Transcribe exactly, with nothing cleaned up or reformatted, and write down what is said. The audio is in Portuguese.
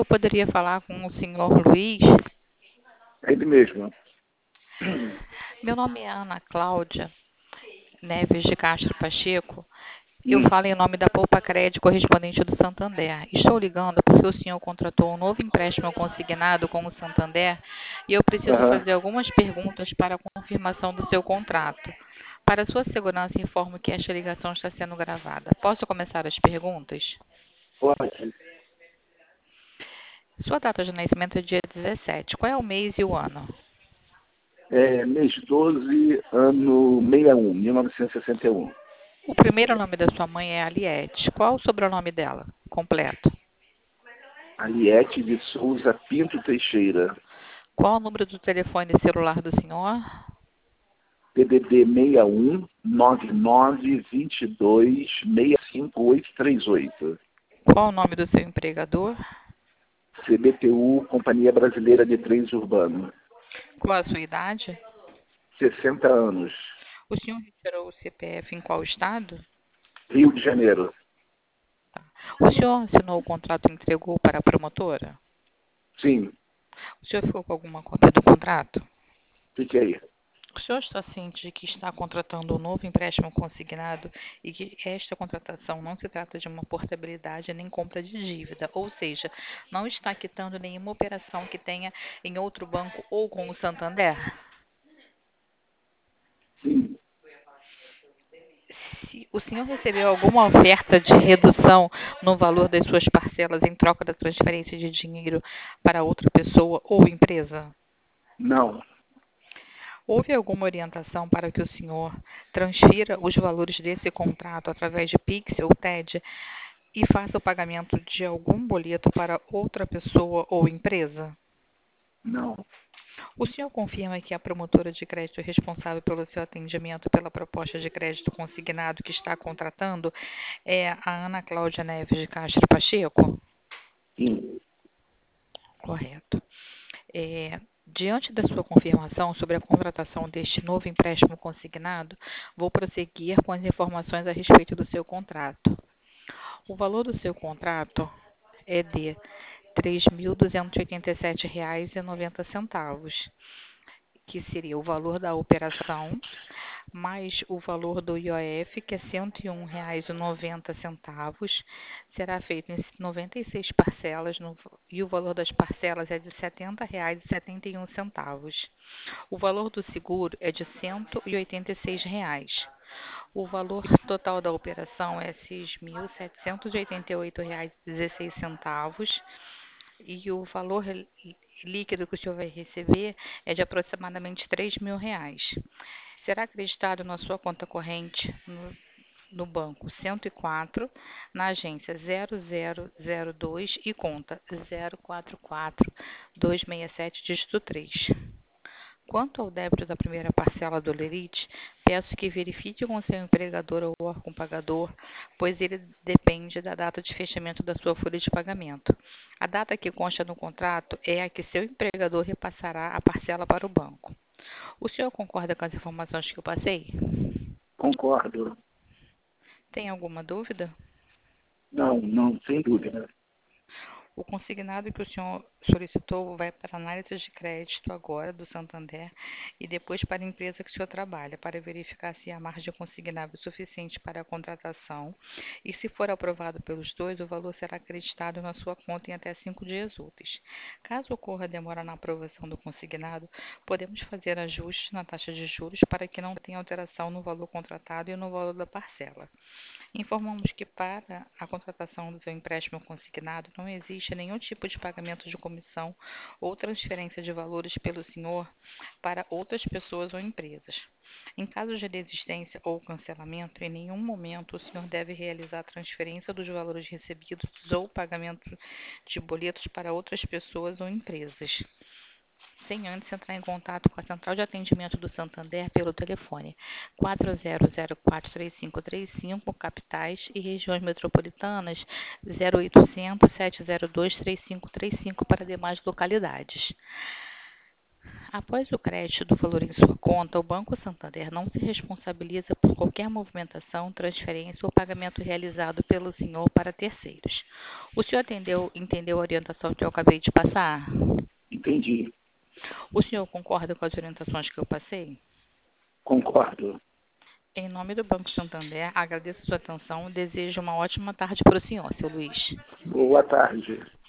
eu poderia falar com o senhor Luiz? É ele mesmo. Meu nome é Ana Cláudia Neves de Castro Pacheco. Eu Hum, falo em nome da Poupa Crédito correspondente do Santander. Estou ligando porque o senhor contratou um novo empréstimo consignado com o Santander e eu preciso aham. fazer algumas perguntas para a confirmação do seu contrato. Para sua segurança, informo que esta ligação está sendo gravada. Posso começar as perguntas? Pode. Sua data de nascimento é dia dezessete. Qual é o mês e o ano? É, mês doze, ano sessenta e um, mil novecentos e sessenta e um. O primeiro nome da sua mãe é Aliette. Qual o sobrenome dela? Completo. Aliete de Souza Pinto Teixeira. Qual o número do telefone celular do senhor? P D D seis um nove nove dois dois seis cinco oito três oito. Qual o nome do seu empregador? C B T U, Companhia Brasileira de Trens Urbano. Qual a sua idade? sessenta anos. O senhor retirou o C P F em qual estado? Rio de Janeiro. O senhor assinou o contrato e entregou para a promotora? Sim, O senhor ficou com alguma cópia do contrato? fiquei. O senhor está ciente de que está contratando um novo empréstimo consignado e que esta contratação não se trata de uma portabilidade nem compra de dívida, ou seja, não está quitando nenhuma operação que tenha em outro banco ou com o Santander? Sim, Se o senhor recebeu alguma oferta de redução no valor das suas parcelas em troca da transferência de dinheiro para outra pessoa ou empresa? não, Houve alguma orientação para que o senhor transfira os valores desse contrato através de Pix ou T E D e faça o pagamento de algum boleto para outra pessoa ou empresa? não. O senhor confirma que a promotora de crédito responsável pelo seu atendimento pela proposta de crédito consignado que está contratando é a Ana Cláudia Neves de Castro Pacheco? Sim, Correto. É, diante da sua confirmação sobre a contratação deste novo empréstimo consignado, vou prosseguir com as informações a respeito do seu contrato. O valor do seu contrato é de três mil duzentos e oitenta e sete reais e noventa centavos, que seria o valor da operação, mais o valor do I O F, que é cento e um reais e noventa centavos, será feito em noventa e seis parcelas no, e o valor das parcelas é de setenta reais e setenta e um centavos. O valor do seguro é de cento e oitenta e seis reais. O valor total da operação é seis mil setecentos e oitenta e oito reais e dezesseis centavos e o valor líquido que o senhor vai receber é de aproximadamente três mil reais. Será acreditado na sua conta corrente no, no banco cento e quatro, na agência zero zero zero dois e conta zero quatro quatro dois seis sete, dígito três. Quanto ao débito da primeira parcela do lerite, peço que verifique com seu empregador ou órgão pagador, pois ele depende da data de fechamento da sua folha de pagamento. A data que consta no contrato é a que seu empregador repassará a parcela para o banco. O senhor concorda com as informações que eu passei? concordo. Tem alguma dúvida? Não, não, sem dúvida. O consignado que o senhor solicitou vai para análise de crédito agora do Santander e depois para a empresa que o senhor trabalha, para verificar se há margem consignável suficiente para a contratação e, se for aprovado pelos dois, o valor será acreditado na sua conta em até cinco dias úteis. Caso ocorra demora na aprovação do consignado, podemos fazer ajustes na taxa de juros para que não tenha alteração no valor contratado e no valor da parcela. Informamos que para a contratação do seu empréstimo consignado não existe nenhum tipo de pagamento de comissão ou transferência de valores pelo senhor para outras pessoas ou empresas. Em caso de desistência ou cancelamento, em nenhum momento o senhor deve realizar a transferência dos valores recebidos ou pagamento de boletos para outras pessoas ou empresas, sem antes entrar em contato com a Central de Atendimento do Santander pelo telefone quatro zero zero quatro, três cinco três cinco, capitais e regiões metropolitanas zero oitocentos, sete zero dois, três cinco três cinco para demais localidades. Após o crédito do valor em sua conta, o Banco Santander não se responsabiliza por qualquer movimentação, transferência ou pagamento realizado pelo senhor para terceiros. O senhor atendeu, entendeu a orientação que eu acabei de passar? Entendi. O senhor concorda com as orientações que eu passei? Concordo. Em nome do Banco Santander, agradeço a sua atenção e desejo uma ótima tarde para o senhor, seu Luiz. Boa tarde.